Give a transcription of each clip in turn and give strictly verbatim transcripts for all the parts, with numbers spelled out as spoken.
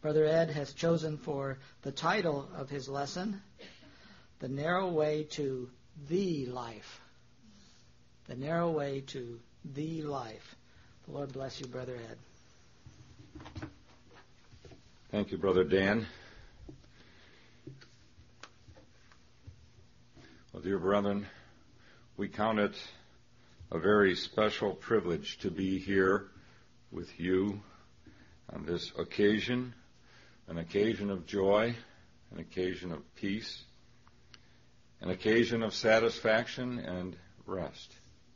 Brother Ed has chosen for the title of his lesson, The Narrow Way to the Life. The Narrow Way to the Life. The Lord bless you, Brother Ed. Thank you, Brother Dan. Well, dear brethren, we count it a very special privilege to be here with you on this occasion, an occasion of joy, an occasion of peace, an occasion of satisfaction and rest.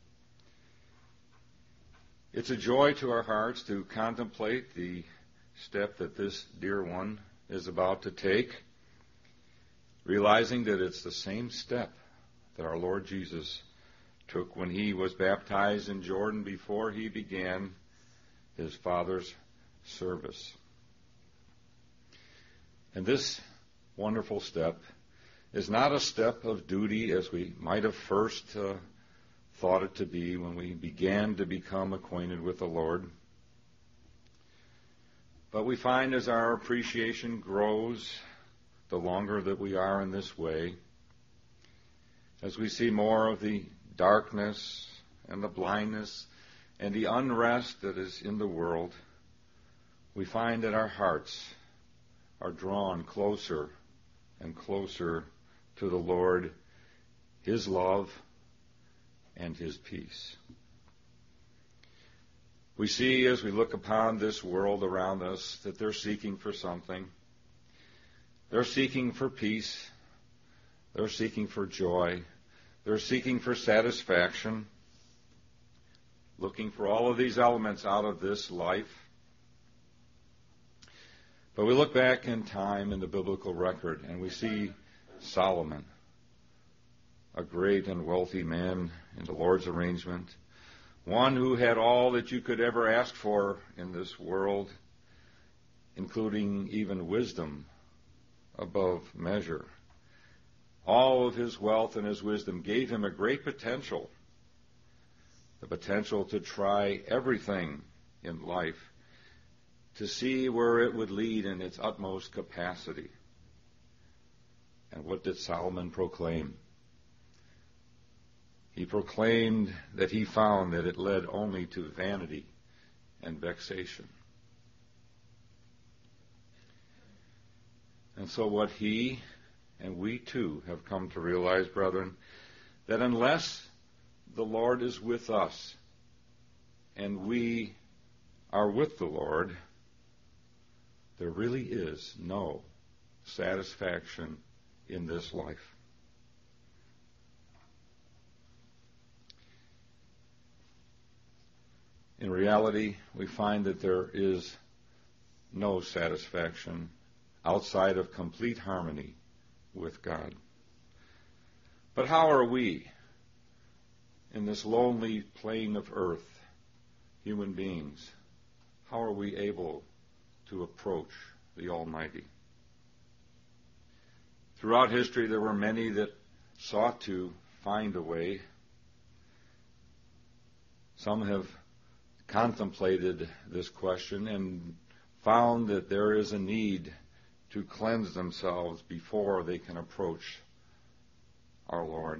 It's a joy to our hearts to contemplate the step that this dear one is about to take, realizing that it's the same step that our Lord Jesus took when he was baptized in Jordan before he began his Father's service. And this wonderful step is not a step of duty as we might have first uh, thought it to be when we began to become acquainted with the Lord. But we find as our appreciation grows, the longer that we are in this way, as we see more of the darkness and the blindness and the unrest that is in the world, we find that our hearts are drawn closer and closer to the Lord, his love, and his peace. We see as we look upon this world around us that they're seeking for something. They're seeking for peace. They're seeking for joy. They're seeking for satisfaction, looking for all of these elements out of this life. But we look back in time in the biblical record and we see Solomon, a great and wealthy man in the Lord's arrangement, one who had all that you could ever ask for in this world, including even wisdom above measure. All of his wealth and his wisdom gave him a great potential, the potential to try everything in life, to see where it would lead in its utmost capacity. And what did Solomon proclaim? He proclaimed that he found that it led only to vanity and vexation. And so what he and we too have come to realize, brethren, that unless the Lord is with us and we are with the Lord, there really is no satisfaction in this life. In reality, we find that there is no satisfaction outside of complete harmony with God. But how are we, in this lonely plane of earth, human beings, how are we able to approach the Almighty? Throughout history, there were many that sought to find a way. Some have contemplated this question and found that there is a need to cleanse themselves before they can approach our Lord.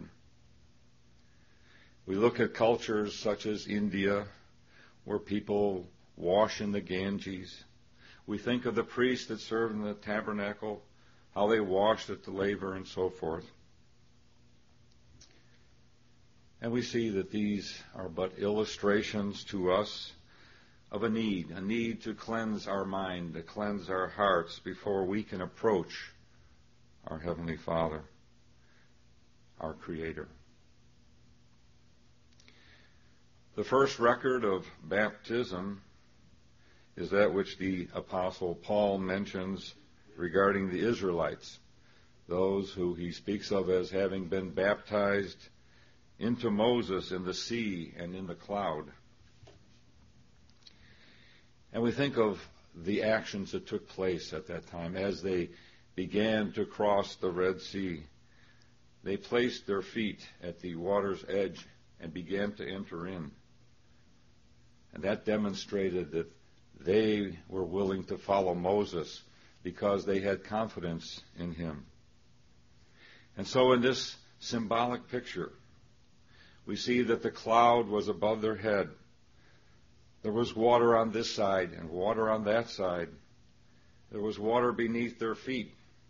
We look at cultures such as India, where people wash in the Ganges. We think of the priests that served in the tabernacle, how they washed at the laver and so forth. And we see that these are but illustrations to us of a need, a need to cleanse our mind, to cleanse our hearts before we can approach our Heavenly Father, our Creator. The first record of baptism is that which the Apostle Paul mentions regarding the Israelites, those who he speaks of as having been baptized into Moses in the sea and in the cloud. And we think of the actions that took place at that time as they began to cross the Red Sea. They placed their feet at the water's edge and began to enter in. And that demonstrated that they were willing to follow Moses because they had confidence in him. And so in this symbolic picture, we see that the cloud was above their head. There was water on this side and water on that side. There was water beneath their feet.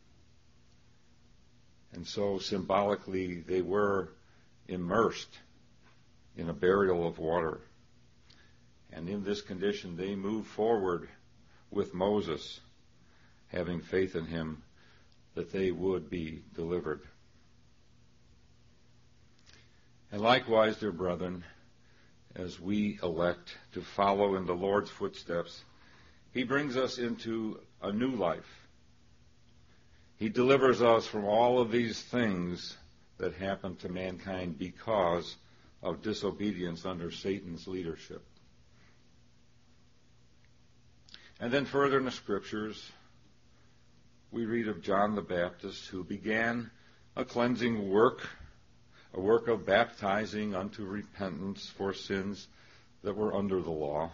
And so symbolically, they were immersed in a burial of water. And in this condition, they moved forward with Moses, having faith in him that they would be delivered. And likewise, dear brethren, as we elect to follow in the Lord's footsteps, he brings us into a new life. He delivers us from all of these things that happened to mankind because of disobedience under Satan's leadership. And then further in the Scriptures, we read of John the Baptist, who began a cleansing work, a work of baptizing unto repentance for sins that were under the law.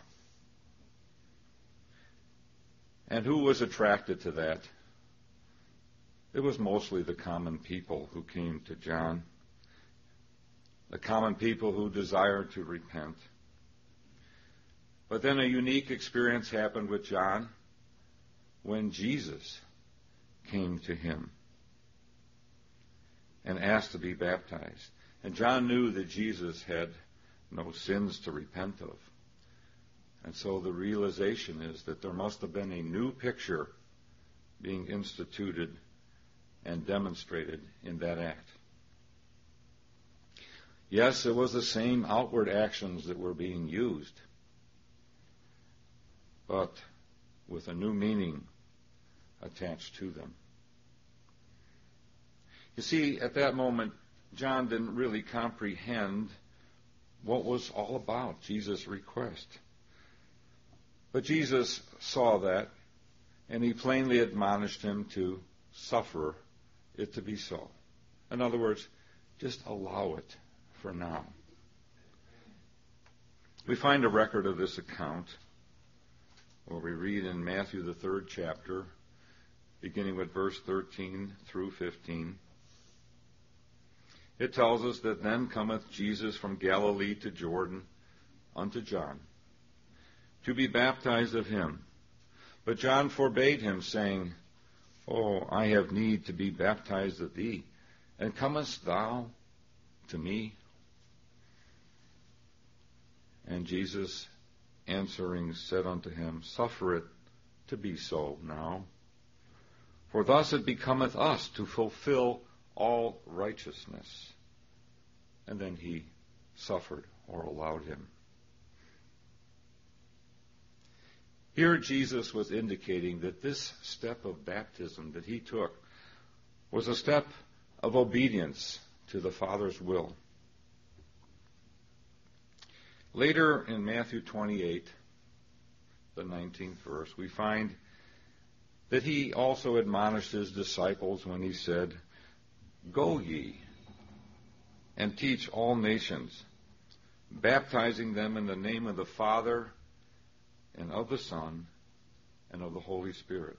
And who was attracted to that? It was mostly the common people who came to John, the common people who desired to repent. But then a unique experience happened with John when Jesus came to him and asked to be baptized. And John knew that Jesus had no sins to repent of. And so the realization is that there must have been a new picture being instituted and demonstrated in that act. Yes, it was the same outward actions that were being used, but with a new meaning attached to them. You see, at that moment, John didn't really comprehend what was all about Jesus' request. But Jesus saw that, and he plainly admonished him to suffer it to be so. In other words, just allow it for now. We find a record of this account where we read in Matthew, the third chapter, beginning with verse thirteen through fifteen. It tells us that then cometh Jesus from Galilee to Jordan unto John, to be baptized of him. But John forbade him, saying, Oh, I have need to be baptized of thee, and comest thou to me? And Jesus answering said unto him, Suffer it to be so now, for thus it becometh us to fulfill all righteousness. And then he suffered, or allowed him. Here Jesus was indicating that this step of baptism that he took was a step of obedience to the Father's will. Later in Matthew twenty-eight, the nineteenth verse, we find that he also admonished his disciples when he said, Go ye and teach all nations, baptizing them in the name of the Father and of the Son and of the Holy Spirit.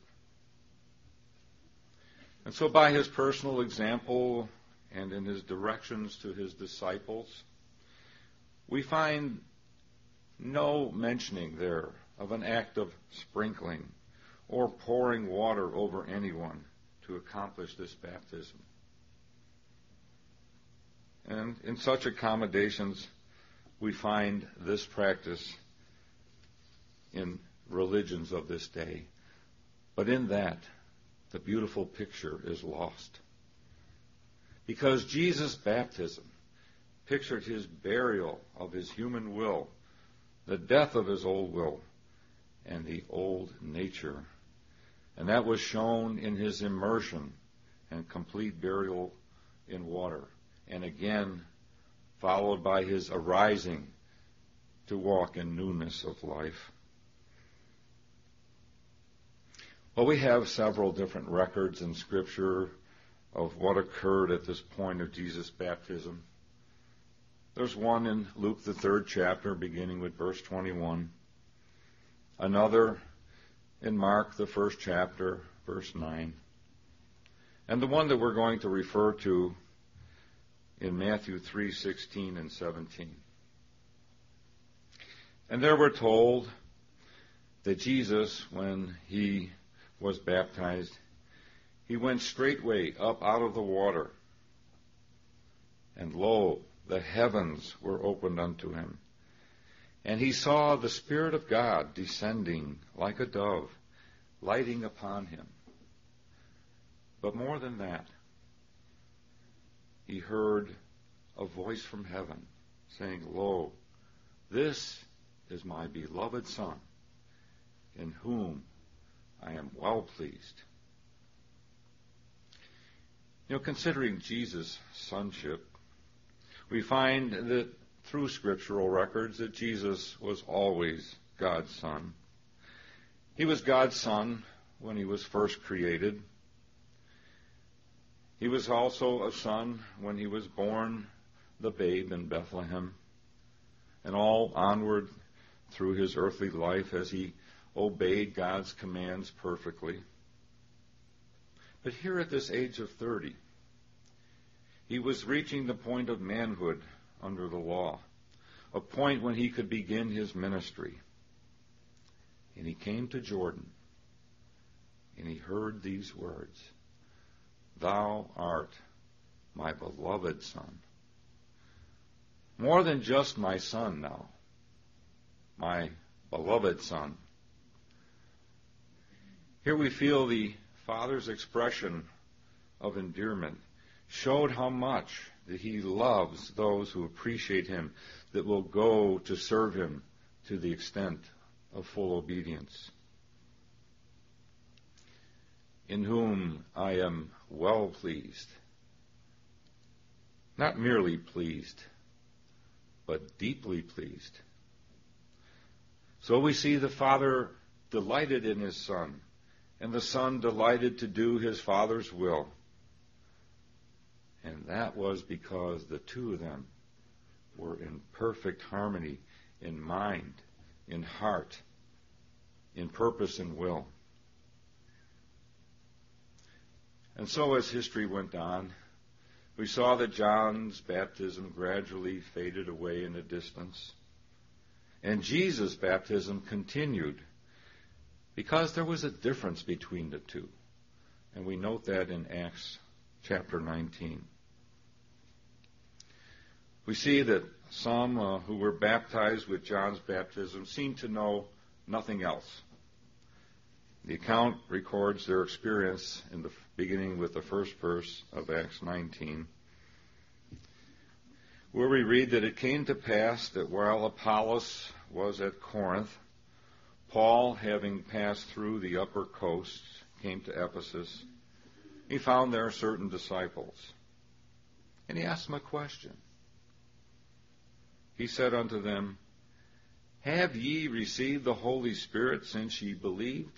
And so by his personal example and in his directions to his disciples, we find no mentioning there of an act of sprinkling or pouring water over anyone to accomplish this baptism. And in such accommodations, we find this practice in religions of this day. But in that, the beautiful picture is lost. Because Jesus' baptism pictured his burial of his human will, the death of his old will, and the old nature. And that was shown in his immersion and complete burial in water. And again, followed by his arising to walk in newness of life. Well, we have several different records in Scripture of what occurred at this point of Jesus' baptism. There's one in Luke, the third chapter, beginning with verse twenty-one. Another in Mark, the first chapter, verse nine, and the one that we're going to refer to in Matthew three sixteen and seventeen. And there we're told that Jesus, when he was baptized, he went straightway up out of the water, and lo, the heavens were opened unto him. And he saw the Spirit of God descending like a dove, lighting upon him. But more than that, he heard a voice from heaven saying, Lo, this is my beloved Son, in whom I am well pleased. You know, considering Jesus' sonship, we find that through scriptural records that Jesus was always God's Son. He was God's Son when he was first created. He was also a son when he was born, the babe in Bethlehem, and all onward through his earthly life as he obeyed God's commands perfectly. But here at this age of thirty, he was reaching the point of manhood under the law, a point when he could begin his ministry. And he came to Jordan, and he heard these words, Thou art my beloved Son. More than just my son now, my beloved Son. Here we feel the Father's expression of endearment showed how much that he loves those who appreciate him, that will go to serve him to the extent of full obedience. In whom I am well pleased. Not merely pleased, but deeply pleased. So we see the Father delighted in his Son, and the Son delighted to do his Father's will. And that was because the two of them were in perfect harmony in mind, in heart, in purpose and will. And so as history went on, we saw that John's baptism gradually faded away in the distance. And Jesus' baptism continued because there was a difference between the two. And we note that in Acts chapter nineteen. We see that some uh, who were baptized with John's baptism seemed to know nothing else. The account records their experience in the beginning with the first verse of Acts nineteen, where we read that it came to pass that while Apollos was at Corinth, Paul, having passed through the upper coast, came to Ephesus. He found there certain disciples, and he asked them a question. He said unto them, Have ye received the Holy Spirit since ye believed?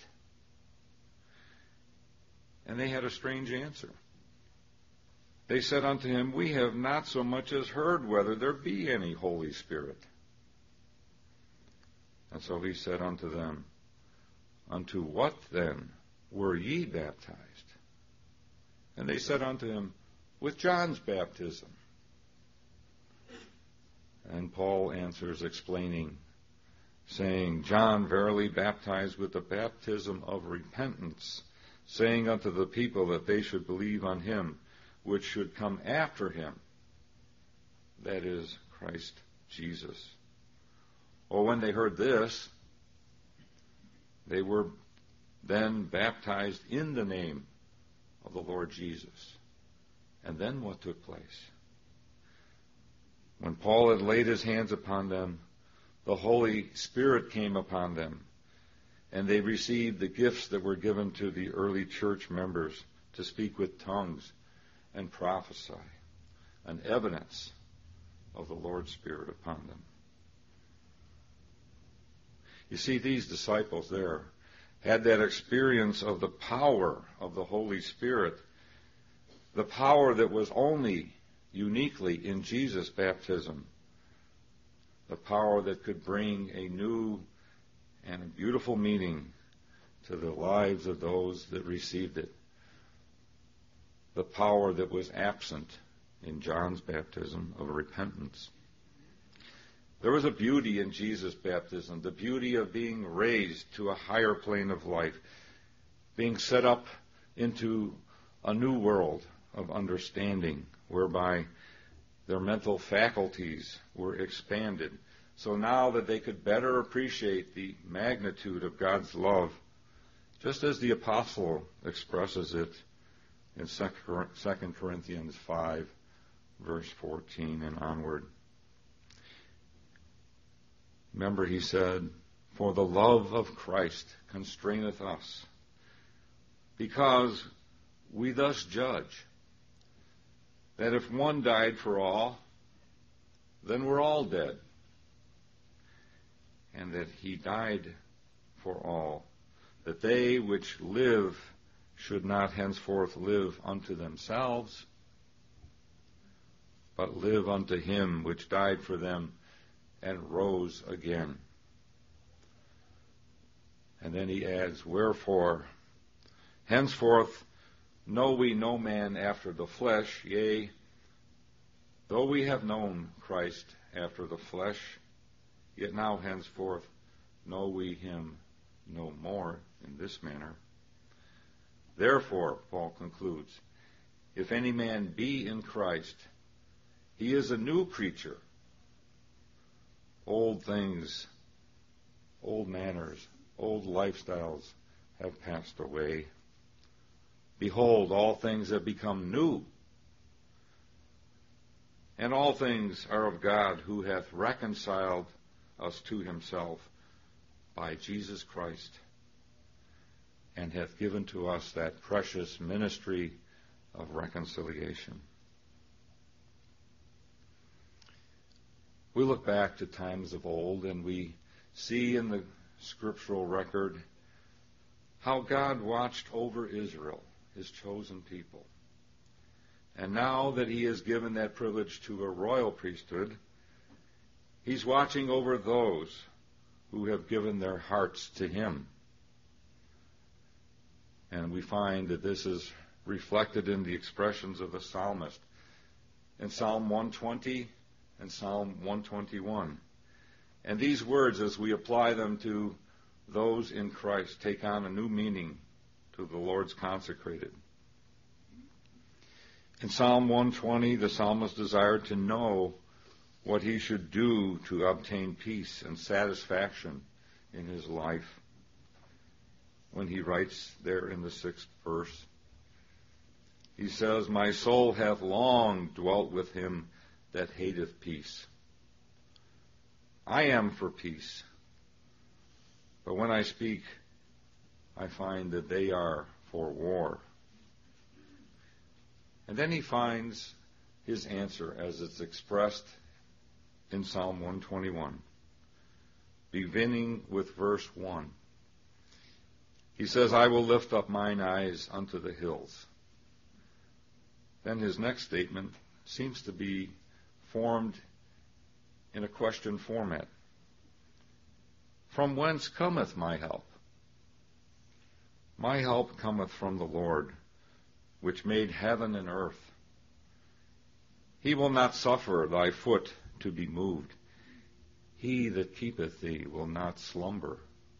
And they had a strange answer. They said unto him, We have not so much as heard whether there be any Holy Spirit. And so he said unto them, Unto what then were ye baptized? And they said unto him, With John's baptism. And Paul answers, explaining, saying, John verily baptized with the baptism of repentance, saying unto the people that they should believe on him which should come after him, that is, Christ Jesus. Well, when they heard this, they were then baptized in the name of the Lord Jesus. And then what took place? When Paul had laid his hands upon them, the Holy Spirit came upon them, and they received the gifts that were given to the early church members to speak with tongues and prophesy, an evidence of the Lord's Spirit upon them. You see, these disciples there had that experience of the power of the Holy Spirit, the power that was only uniquely in Jesus' baptism, the power that could bring a new and a beautiful meaning to the lives of those that received it. The power that was absent in John's baptism of repentance. There was a beauty in Jesus' baptism, the beauty of being raised to a higher plane of life, being set up into a new world of understanding, whereby their mental faculties were expanded. So now that they could better appreciate the magnitude of God's love, just as the apostle expresses it in Second Corinthians five, verse fourteen and onward. Remember, he said, "For the love of Christ constraineth us, because we thus judge, that if one died for all, then we're all dead. And that he died for all, that they which live should not henceforth live unto themselves, but live unto him which died for them and rose again." And then he adds, "Wherefore, henceforth know we no man after the flesh, yea, though we have known Christ after the flesh, yet now henceforth know we him no more in this manner. Therefore," Paul concludes, "if any man be in Christ, he is a new creature. Old things, old manners, old lifestyles have passed away. Behold, all things have become new. And all things are of God, who hath reconciled us to himself by Jesus Christ, and hath given to us that precious ministry of reconciliation." We look back to times of old, and we see in the scriptural record how God watched over Israel, his chosen people. And now that he has given that privilege to a royal priesthood, he's watching over those who have given their hearts to him. And we find that this is reflected in the expressions of the psalmist in Psalm one twenty and Psalm one twenty-one. And these words, as we apply them to those in Christ, take on a new meaning to the Lord's consecrated. In Psalm one twenty, the psalmist desired to know what he should do to obtain peace and satisfaction in his life. When he writes there in the sixth verse, he says, "My soul hath long dwelt with him that hateth peace. I am for peace, but when I speak, I find that they are for war." And then he finds his answer as it's expressed in Psalm one twenty-one, beginning with verse one. He says, "I will lift up mine eyes unto the hills." Then his next statement seems to be formed in a question format. "From whence cometh my help? My help cometh from the Lord, which made heaven and earth. He will not suffer thy foot to be moved. He that keepeth thee will not slumber.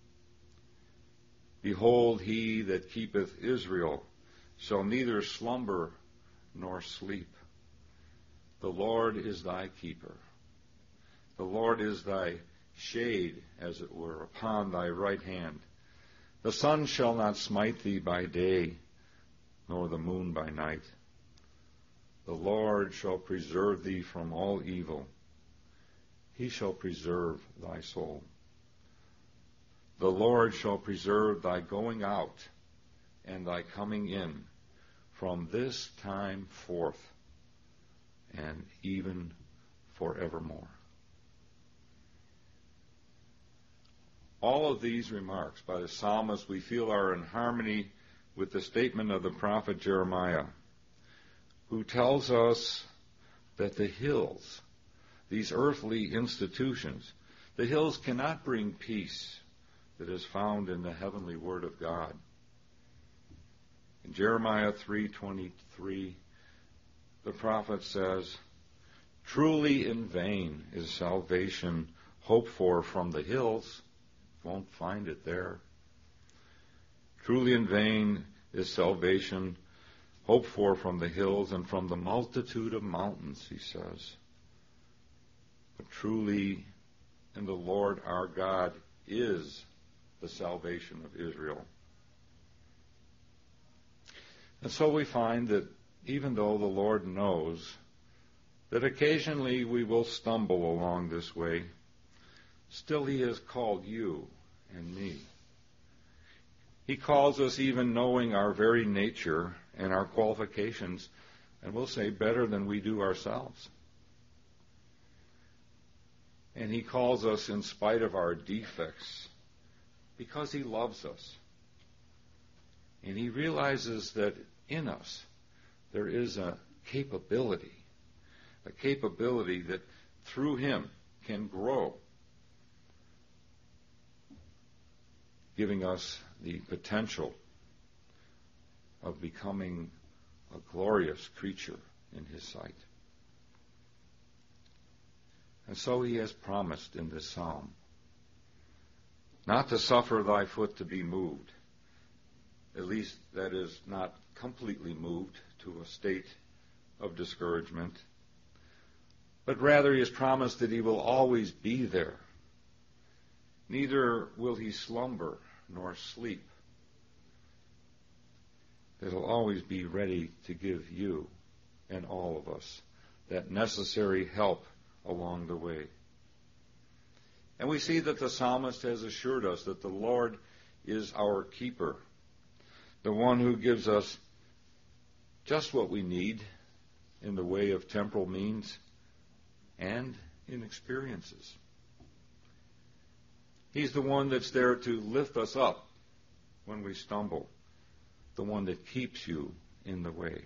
Behold, he that keepeth Israel shall neither slumber nor sleep. The Lord is thy keeper. The Lord is thy shade, as it were, upon thy right hand. The sun shall not smite thee by day, nor the moon by night. The Lord shall preserve thee from all evil. He shall preserve thy soul. The Lord shall preserve thy going out and thy coming in from this time forth and even forevermore." All of these remarks by the psalmist, we feel, are in harmony with the statement of the prophet Jeremiah, who tells us that the hills, these earthly institutions, the hills cannot bring peace that is found in the heavenly Word of God. In Jeremiah three twenty-three, the prophet says, "Truly in vain is salvation hoped for from the hills." Won't find it there. Truly in vain is salvation hoped for from the hills and from the multitude of mountains, he says. But truly in the Lord our God is the salvation of Israel. And so we find that even though the Lord knows that occasionally we will stumble along this way, still he has called you and me. He calls us even knowing our very nature and our qualifications, and we'll say better than we do ourselves. And he calls us in spite of our defects because he loves us. And he realizes that in us there is a capability, a capability that through him can grow, giving us the potential of becoming a glorious creature in his sight. And so he has promised in this psalm not to suffer thy foot to be moved, at least that is, not completely moved to a state of discouragement, but rather he has promised that he will always be there. Neither will he slumber nor sleep. That he'll always be ready to give you and all of us that necessary help along the way. And we see that the psalmist has assured us that the Lord is our keeper, the one who gives us just what we need in the way of temporal means and in experiences. He's the one that's there to lift us up when we stumble, the one that keeps you in the way.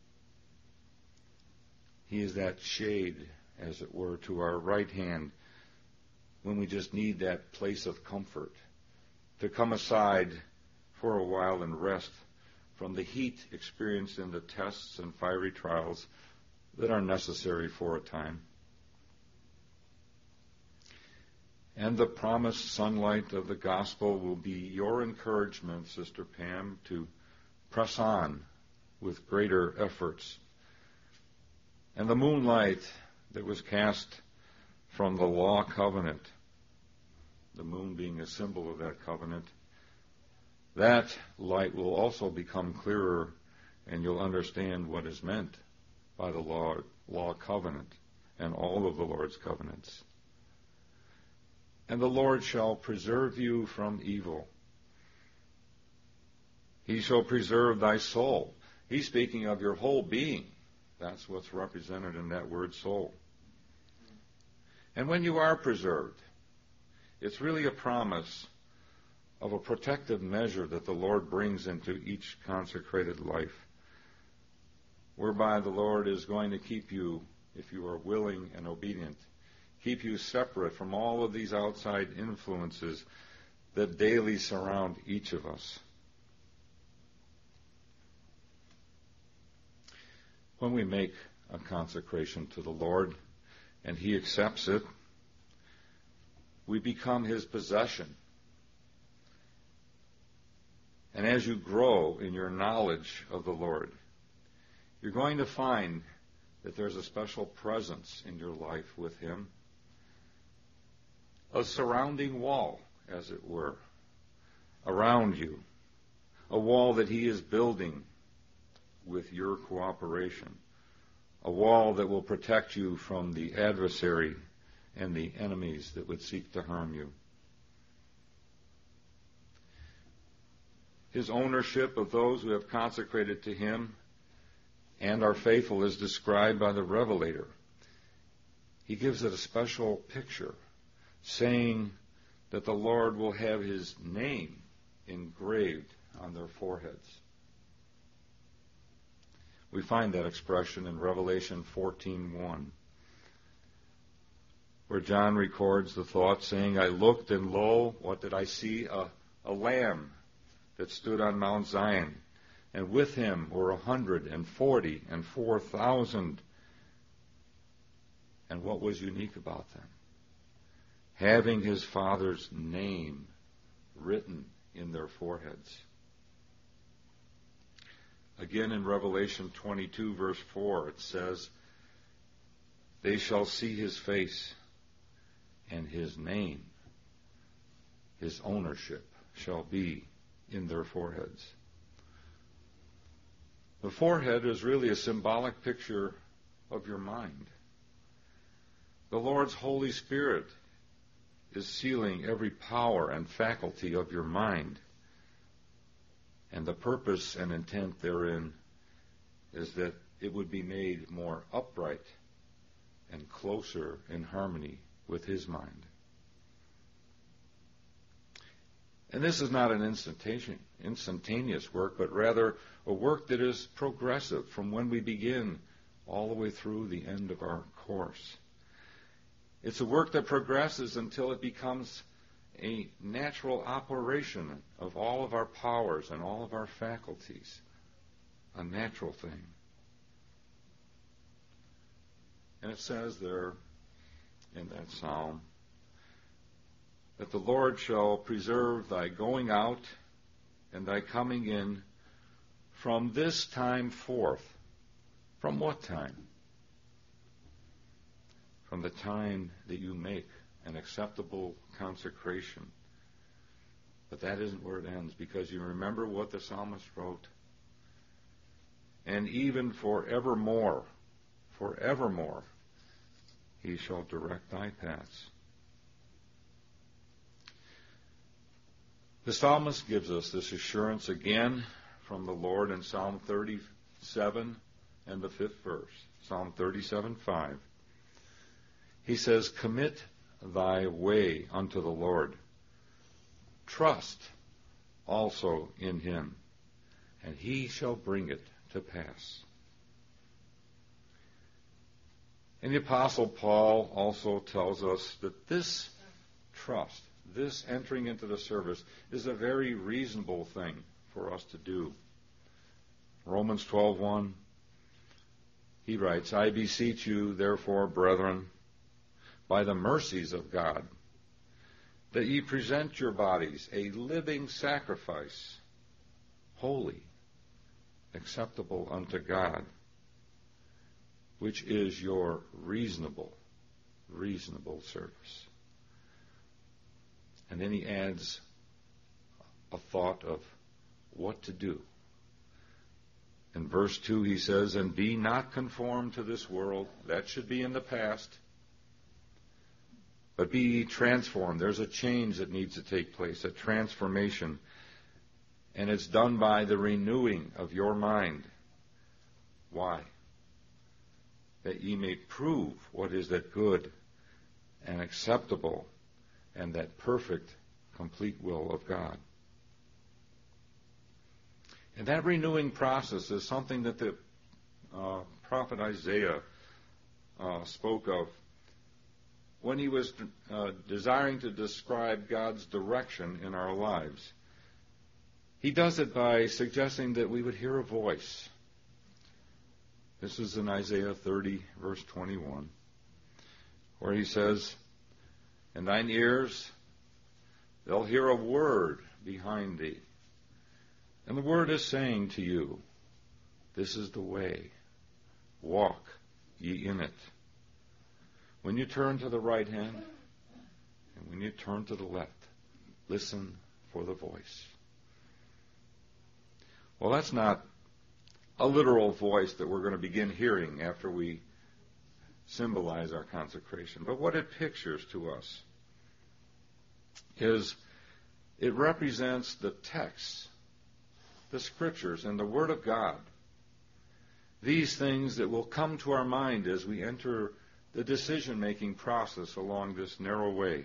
He is that shade, as it were, to our right hand when we just need that place of comfort to come aside for a while and rest from the heat experienced in the tests and fiery trials that are necessary for a time. And the promised sunlight of the gospel will be your encouragement, Sister Pam, to press on with greater efforts. And the moonlight that was cast from the law covenant, the moon being a symbol of that covenant, that light will also become clearer, and you'll understand what is meant by the law, law covenant and all of the Lord's covenants. And the Lord shall preserve you from evil. He shall preserve thy soul. He's speaking of your whole being. That's what's represented in that word soul. And when you are preserved, it's really a promise of a protective measure that the Lord brings into each consecrated life, whereby the Lord is going to keep you, if you are willing and obedient, keep you separate from all of these outside influences that daily surround each of us. When we make a consecration to the Lord and he accepts it, we become his possession. And as you grow in your knowledge of the Lord, you're going to find that there's a special presence in your life with him, a surrounding wall, as it were, around you, a wall that he is building with your cooperation, a wall that will protect you from the adversary and the enemies that would seek to harm you. His ownership of those who have consecrated to him and are faithful is described by the Revelator. He gives it a special picture, saying that the Lord will have his name engraved on their foreheads. We find that expression in Revelation fourteen one. where John records the thought, saying, I looked, and lo, what did I see? A, a lamb that stood on Mount Zion, and with him were a hundred and forty and four thousand. And what was unique about them? Having his Father's name written in their foreheads. Again in Revelation twenty-two, verse four, it says, they shall see his face, and his name, his ownership, shall be in their foreheads. The forehead is really a symbolic picture of your mind. The Lord's Holy Spirit is sealing every power and faculty of your mind. And the purpose and intent therein is that it would be made more upright and closer in harmony with his mind. And this is not an instantaneous, instantaneous work, but rather a work that is progressive from when we begin all the way through the end of our course. It's a work that progresses until it becomes a natural operation of all of our powers and all of our faculties, a natural thing. And it says there in that psalm that the Lord shall preserve thy going out and thy coming in from this time forth. From what time? From the time that you make an acceptable consecration. But that isn't where it ends, because you remember what the psalmist wrote. And even forevermore, forevermore, he shall direct thy paths. The psalmist gives us this assurance again from the Lord in Psalm thirty-seven and the fifth verse. Psalm thirty-seven, five. He says, commit thy way unto the Lord. Trust also in him, and he shall bring it to pass. And the Apostle Paul also tells us that this trust, this entering into the service, is a very reasonable thing for us to do. Romans twelve one, he writes, I beseech you, therefore, brethren, by the mercies of God, that ye present your bodies a living sacrifice, holy, acceptable unto God, which is your reasonable, reasonable service. And then he adds a thought of what to do. In verse two he says, and be not conformed to this world. That should be in the past. But be transformed. There's a change that needs to take place, a transformation. And it's done by the renewing of your mind. Why? That ye may prove what is that good and acceptable and that perfect, complete will of God. And that renewing process is something that the uh, prophet Isaiah uh, spoke of when he was uh, desiring to describe God's direction in our lives. He does it by suggesting that we would hear a voice. This is in Isaiah thirty, verse twenty-one, where he says, in thine ears they'll hear a word behind thee. And the word is saying to you, this is the way, walk ye in it. When you turn to the right hand, and when you turn to the left, listen for the voice. Well, that's not a literal voice that we're going to begin hearing after we symbolize our consecration. But what it pictures to us is it represents the text, the scriptures, and the Word of God. These things that will come to our mind as we enter the decision-making process along this narrow way.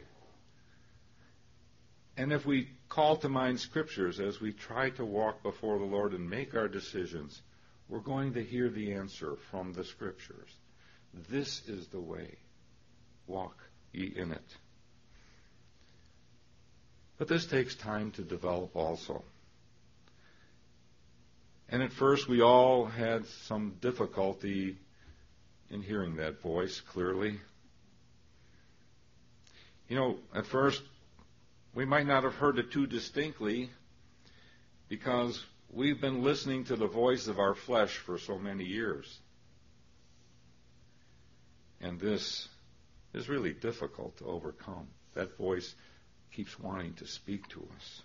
And if we call to mind scriptures as we try to walk before the Lord and make our decisions, we're going to hear the answer from the scriptures. This is the way. Walk ye in it. But this takes time to develop also. And at first we all had some difficulty in hearing that voice clearly. You know, at first we might not have heard it too distinctly because we've been listening to the voice of our flesh for so many years. And this is really difficult to overcome. That voice keeps wanting to speak to us.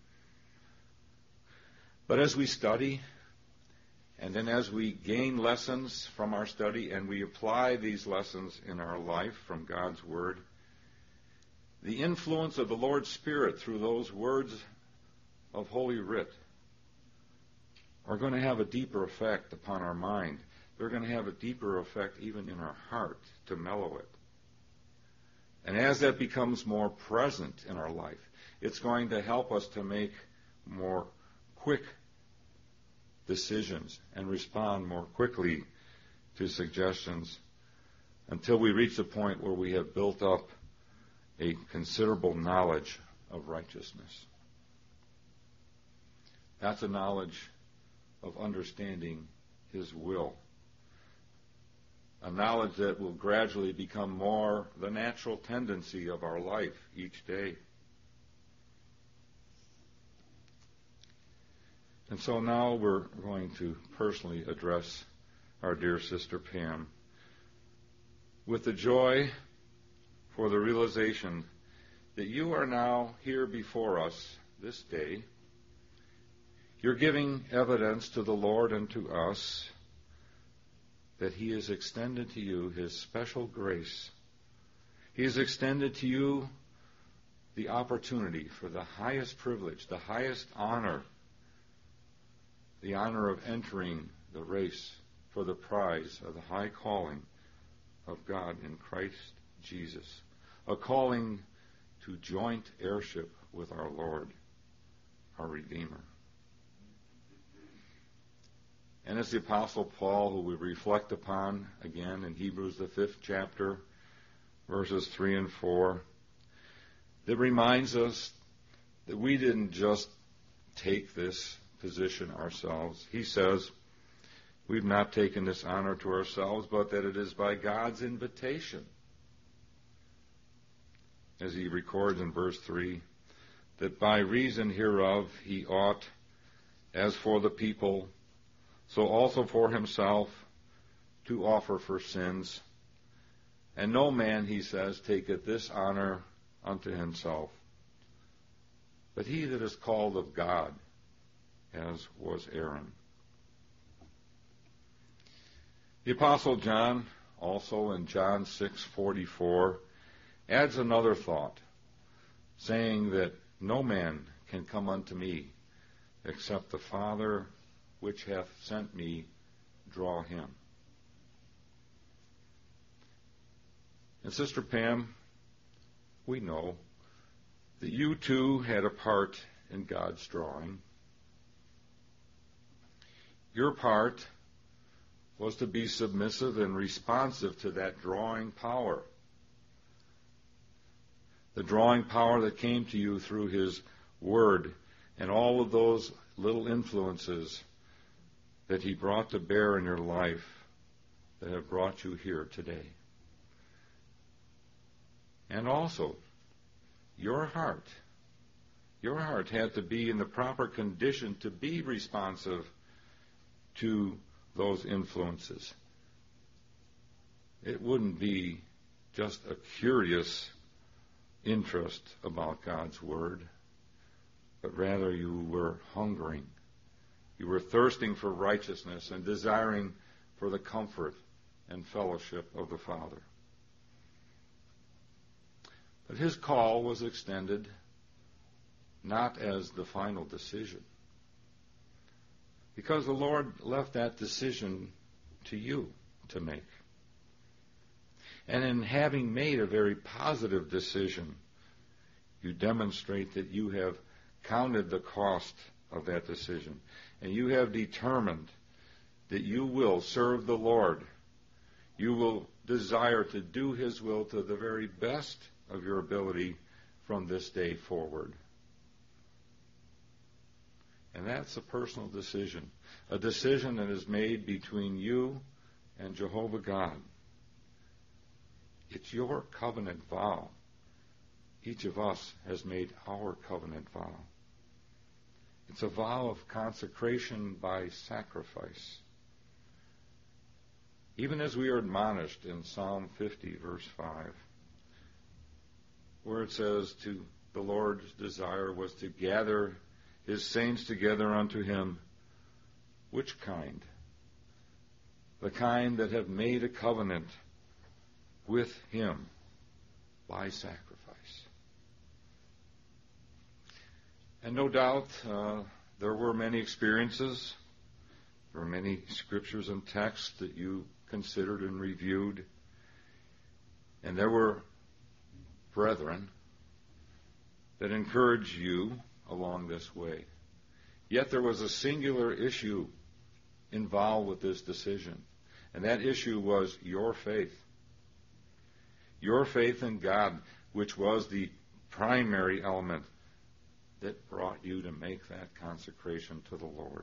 But as we study, and then as we gain lessons from our study and we apply these lessons in our life from God's Word, the influence of the Lord's Spirit through those words of Holy Writ are going to have a deeper effect upon our mind. They're going to have a deeper effect even in our heart to mellow it. And as that becomes more present in our life, it's going to help us to make more quick decisions and respond more quickly to suggestions until we reach the point where we have built up a considerable knowledge of righteousness. That's a knowledge of understanding His will. A knowledge that will gradually become more the natural tendency of our life each day. And so now we're going to personally address our dear sister Pam with the joy for the realization that you are now here before us this day. You're giving evidence to the Lord and to us that He has extended to you His special grace. He has extended to you the opportunity for the highest privilege, the highest honor, the honor of entering the race for the prize of the high calling of God in Christ Jesus, a calling to joint heirship with our Lord, our Redeemer. And as the Apostle Paul, who we reflect upon again in Hebrews, the fifth chapter, verses three and four, that reminds us that we didn't just take this position ourselves. He says, we've not taken this honor to ourselves, but that it is by God's invitation. As he records in verse three, that by reason hereof he ought, as for the people, so also for himself, to offer for sins. And no man, he says, taketh this honor unto himself, but he that is called of God, as was Aaron. The Apostle John, also in John six forty-four, adds another thought, saying that no man can come unto me except the Father which hath sent me draw him. And Sister Pam, we know that you too had a part in God's drawing. Your part was to be submissive and responsive to that drawing power. The drawing power that came to you through His Word and all of those little influences that He brought to bear in your life that have brought you here today. And also, your heart, your heart had to be in the proper condition to be responsive to those influences. It wouldn't be just a curious interest about God's Word, but rather you were hungering. You were thirsting for righteousness and desiring for the comfort and fellowship of the Father. But His call was extended not as the final decision, because the Lord left that decision to you to make. And in having made a very positive decision, you demonstrate that you have counted the cost of that decision, and you have determined that you will serve the Lord. You will desire to do His will to the very best of your ability from this day forward. And that's a personal decision, a decision that is made between you and Jehovah God. It's your covenant vow. Each of us has made our covenant vow. It's a vow of consecration by sacrifice. Even as we are admonished in Psalm fifty, verse five, where it says, to the Lord's desire was to gather His saints together unto Him. Which kind? The kind that have made a covenant with Him by sacrifice. And no doubt uh, there were many experiences, there were many scriptures and texts that you considered and reviewed, and there were brethren that encouraged you along this way. Yet there was a singular issue involved with this decision, and that issue was your faith. Your faith in God, which was the primary element that brought you to make that consecration to the Lord.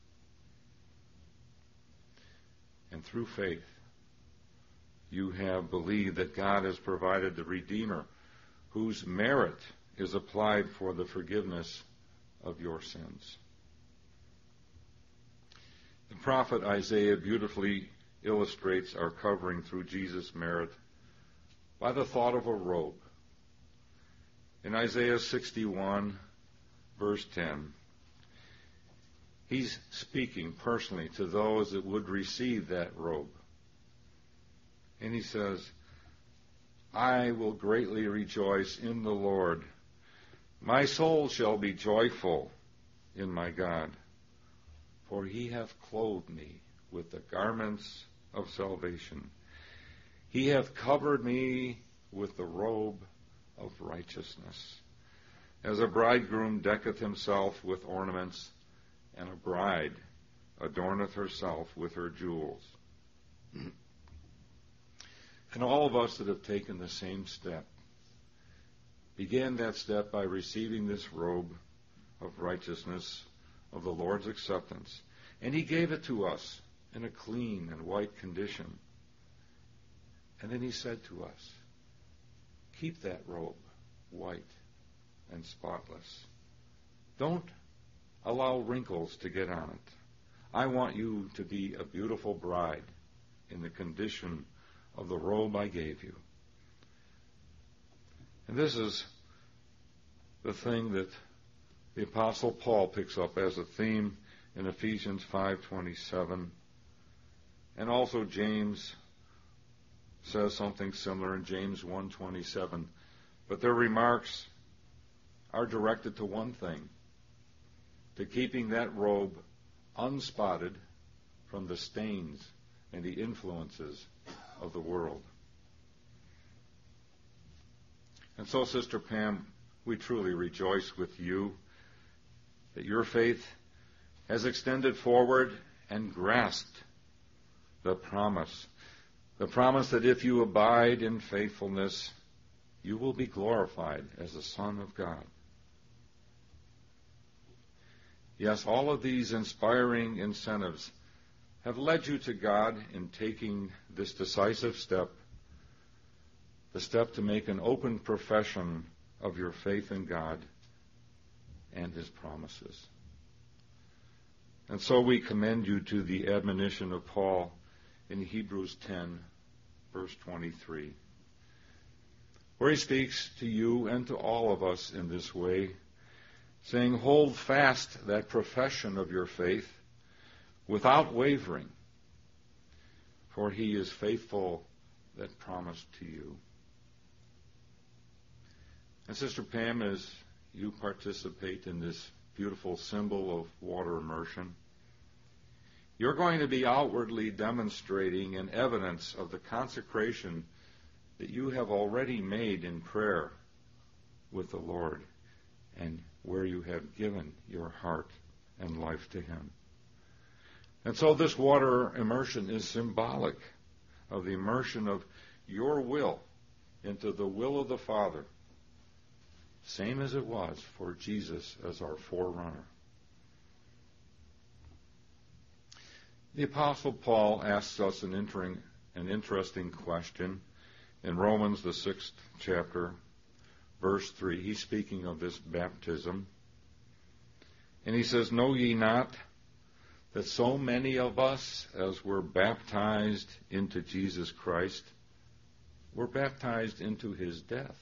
And through faith, you have believed that God has provided the Redeemer, whose merit is applied for the forgiveness of your sins. The prophet Isaiah beautifully illustrates our covering through Jesus' merit by the thought of a robe. In Isaiah sixty-one, verse ten, he's speaking personally to those that would receive that robe. And he says, I will greatly rejoice in the Lord. My soul shall be joyful in my God, for He hath clothed me with the garments of salvation. He hath covered me with the robe of righteousness, as a bridegroom decketh himself with ornaments, and a bride adorneth herself with her jewels. And all of us that have taken the same step began that step by receiving this robe of righteousness, of the Lord's acceptance. And He gave it to us in a clean and white condition. And then He said to us, keep that robe white and spotless. Don't allow wrinkles to get on it. I want you to be a beautiful bride in the condition of the robe I gave you. And this is the thing that the Apostle Paul picks up as a theme in Ephesians five twenty-seven. And also James says something similar in James one twenty-seven. But their remarks are directed to one thing, to keeping that robe unspotted from the stains and the influences of the world. And so, Sister Pam, we truly rejoice with you that your faith has extended forward and grasped the promise. The promise that if you abide in faithfulness, you will be glorified as a son of God. Yes, all of these inspiring incentives have led you to God in taking this decisive step, the step to make an open profession of your faith in God and His promises. And so we commend you to the admonition of Paul in Hebrews ten, verse twenty-three, where he speaks to you and to all of us in this way, saying, hold fast that profession of your faith without wavering, for He is faithful that promised to you. And Sister Pam, as you participate in this beautiful symbol of water immersion, you're going to be outwardly demonstrating an evidence of the consecration that you have already made in prayer with the Lord, and where you have given your heart and life to Him. And so this water immersion is symbolic of the immersion of your will into the will of the Father, same as it was for Jesus as our forerunner. The Apostle Paul asks us an, entering, an interesting question in Romans, the sixth chapter, verse three. He's speaking of this baptism. And he says, "Know ye not that so many of us as were baptized into Jesus Christ were baptized into his death?"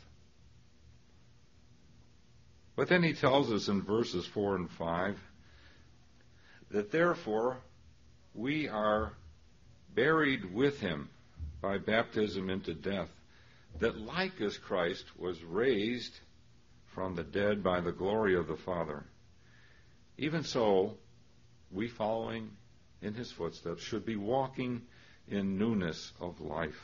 But then he tells us in verses four and five that therefore we are buried with him by baptism into death, that like as Christ was raised from the dead by the glory of the Father, even so we, following in his footsteps, should be walking in newness of life.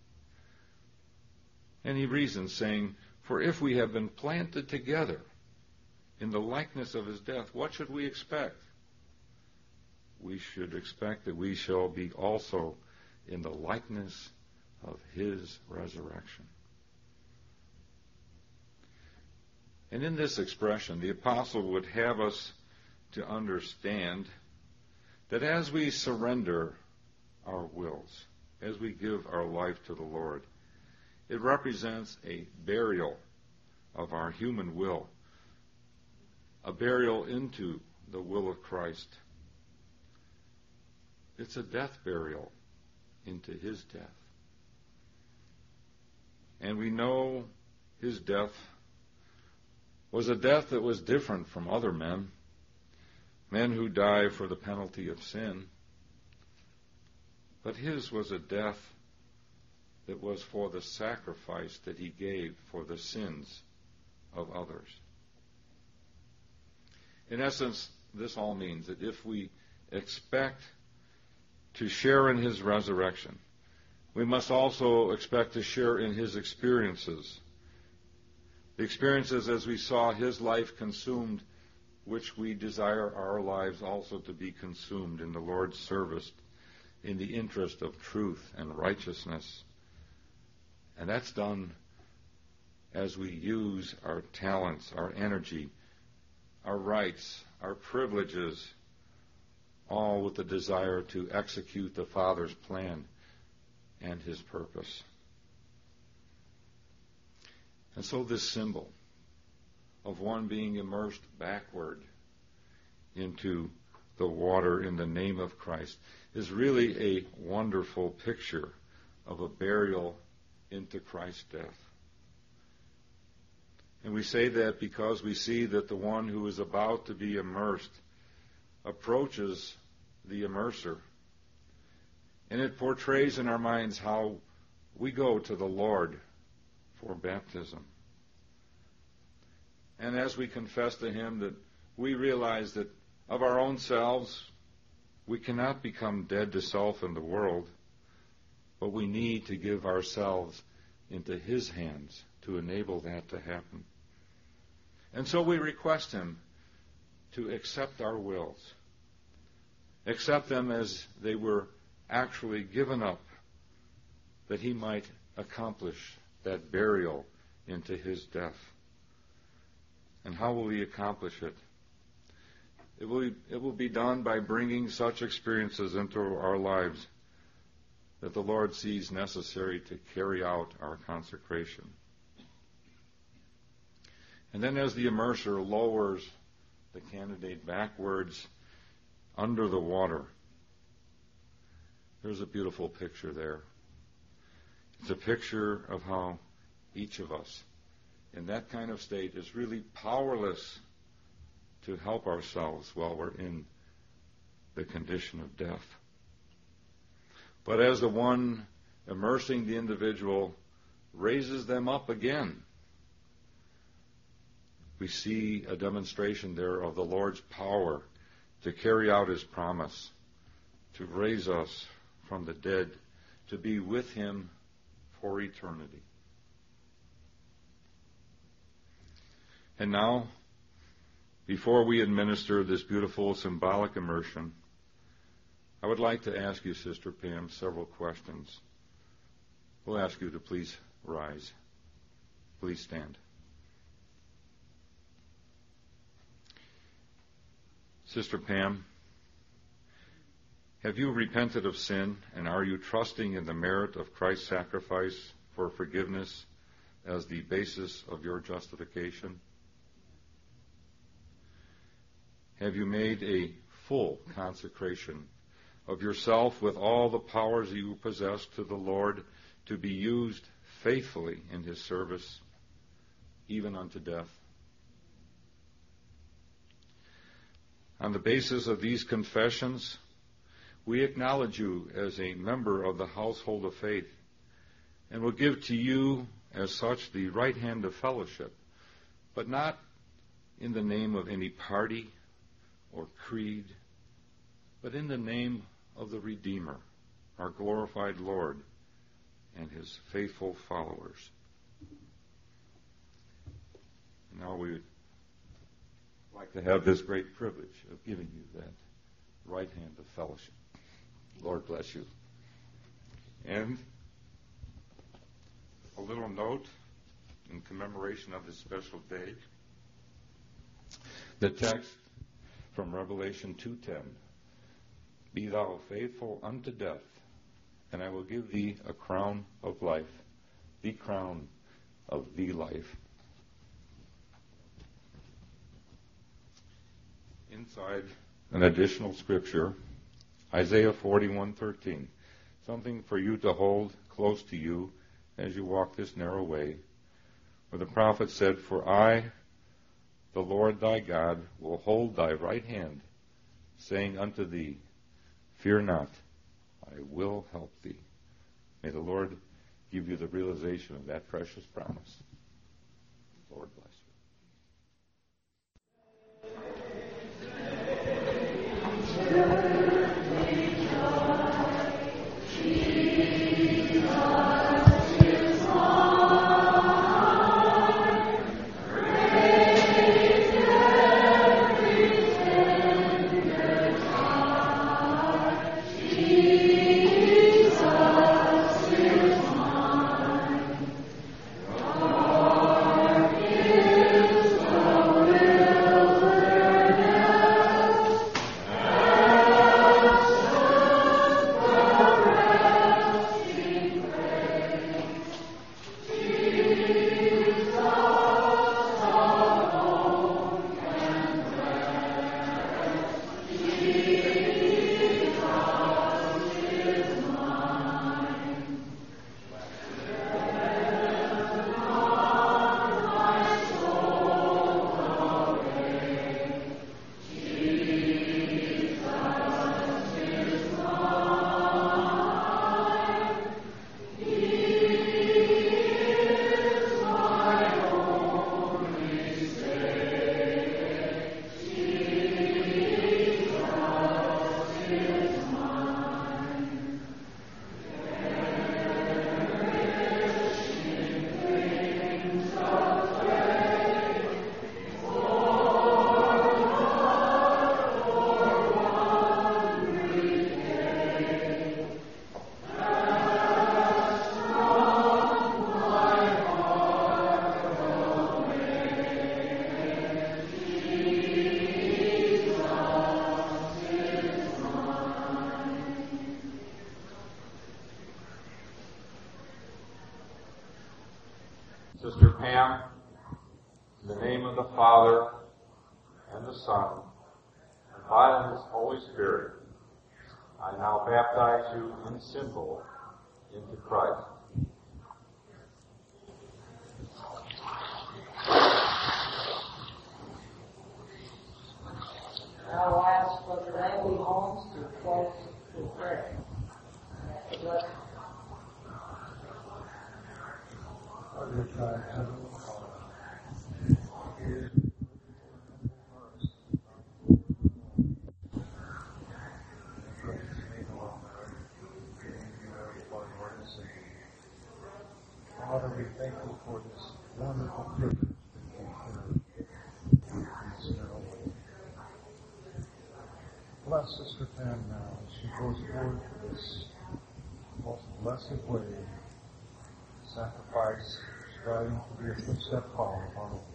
And he reasons, saying, "For if we have been planted together in the likeness of his death, what should we expect? We should expect that we shall be also in the likeness of his resurrection." And in this expression, the apostle would have us to understand that as we surrender our wills, as we give our life to the Lord, it represents a burial of our human will, a burial into the will of Christ. It's a death burial into his death. And we know his death was a death that was different from other men, men who die for the penalty of sin. But his was a death that was for the sacrifice that he gave for the sins of others. In essence, this all means that if we expect to share in his resurrection, we must also expect to share in his experiences. The experiences as we saw his life consumed, which we desire our lives also to be consumed in the Lord's service, in the interest of truth and righteousness. And that's done as we use our talents, our energy, our rights, our privileges, all with the desire to execute the Father's plan and his purpose. And so this symbol of one being immersed backward into the water in the name of Christ is really a wonderful picture of a burial into Christ's death. And we say that because we see that the one who is about to be immersed approaches the immerser. And it portrays in our minds how we go to the Lord for baptism. And as we confess to him that we realize that of our own selves, we cannot become dead to self in the world, but we need to give ourselves into his hands to enable that to happen. And so we request him to accept our wills, accept them as they were actually given up, that he might accomplish that burial into his death. And how will he accomplish it? It will, it will be done by bringing such experiences into our lives that the Lord sees necessary to carry out our consecration. And then as the immerser lowers the candidate backwards under the water, there's a beautiful picture there. It's a picture of how each of us in that kind of state is really powerless to help ourselves while we're in the condition of death. But as the one immersing the individual raises them up again, we see a demonstration there of the Lord's power to carry out his promise, to raise us from the dead, to be with him for eternity. And now, before we administer this beautiful symbolic immersion, I would like to ask you, Sister Pam, several questions. We'll ask you to please rise. Please stand. Sister Pam, have you repented of sin, and are you trusting in the merit of Christ's sacrifice for forgiveness as the basis of your justification? Have you made a full consecration of yourself with all the powers you possess to the Lord to be used faithfully in His service, even unto death? On the basis of these confessions, we acknowledge you as a member of the household of faith and will give to you as such the right hand of fellowship, but not in the name of any party or creed, but in the name of the Redeemer, our glorified Lord, and His faithful followers. And now we would like to have this great privilege of giving you that right hand of fellowship. Lord bless you. And a little note in commemoration of this special day. The text from Revelation two ten. Be thou faithful unto death, and I will give thee a crown of life, the crown of the life. Inside an additional scripture, Isaiah forty-one thirteen, something for you to hold close to you as you walk this narrow way, where the prophet said, For I, the Lord thy God, will hold thy right hand, saying unto thee, Fear not, I will help thee. May the Lord give you the realization of that precious promise. Lord bless you. Sister Pam, in the name of the Father, and the Son, and by His Holy Spirit, I now baptize you in symbol into Christ. Now I'll ask Brother Randy Holmes to close with prayer. Bless you. Father God, Heavenly Father, here Father, we thank you for this wonderful privilege that we have in this narrow way. Bless Sister Pam now as she goes forward to this most blessed way sacrifice, striving to be a footstep follower of our Lord.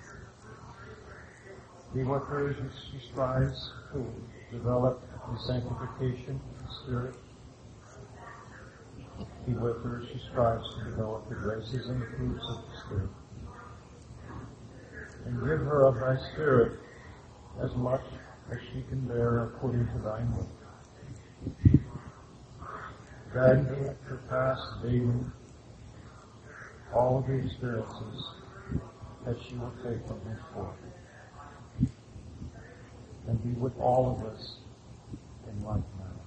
Be with her as she strives to develop the sanctification of the Spirit. Be with her as she strives to develop the graces and the fruits of the Spirit. And give her of thy Spirit as much as she can bear according to thine will. Guiding her past daily all of the experiences that she will take from henceforth. And be with all of us in like manner.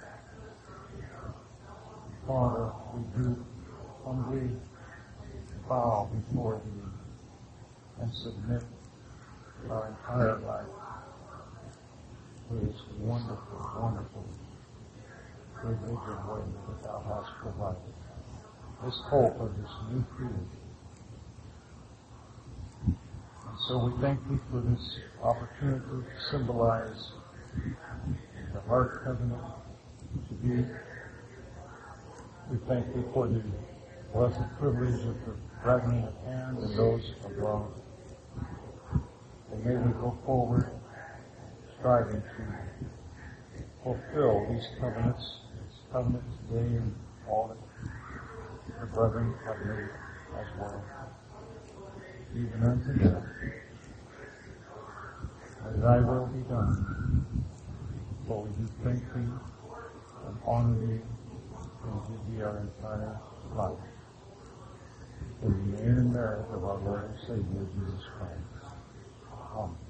Father, we do humbly bow before thee and submit our entire life to this wonderful, wonderful privilege and way that thou hast provided. This hope of this new creation. And so we thank thee for this opportunity to symbolize the heart covenant to be. We thank thee for the blessed privilege of the brethren at hand and those abroad. And may we go forward striving to fulfill these covenants, this covenant today and all that the brethren have made as well, even unto death. May thy will be done. For we do thank thee and honor thee and give thee our entire life. In the name and merit of our Lord and Savior Jesus Christ. Amen.